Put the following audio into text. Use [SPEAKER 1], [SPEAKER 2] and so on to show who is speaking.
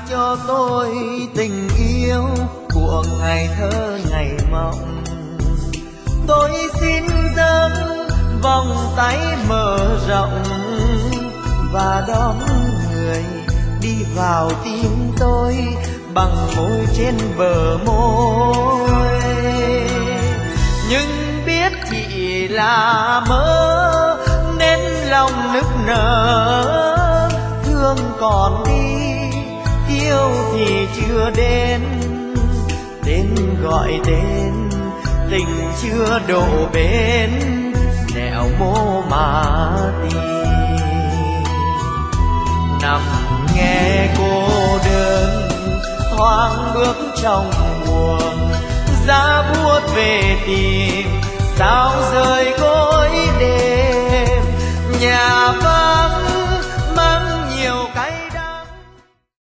[SPEAKER 1] cho tôi tình yêu của ngày thơ ngày mộng. Tôi xin dâng vòng tay mở rộng và đón người đi vào tim tôi bằng môi trên bờ môi. Nhưng biết chỉ là mơ nên lòng nức nở, thương còn đi yêu thì chưa đến, đến gọi tên tình chưa đổ bến, nẻo mô mà tìm. Nằm nghe cô đơn thoáng bước trong buồn, giá buốt về tìm sao rời gối đêm. Nhà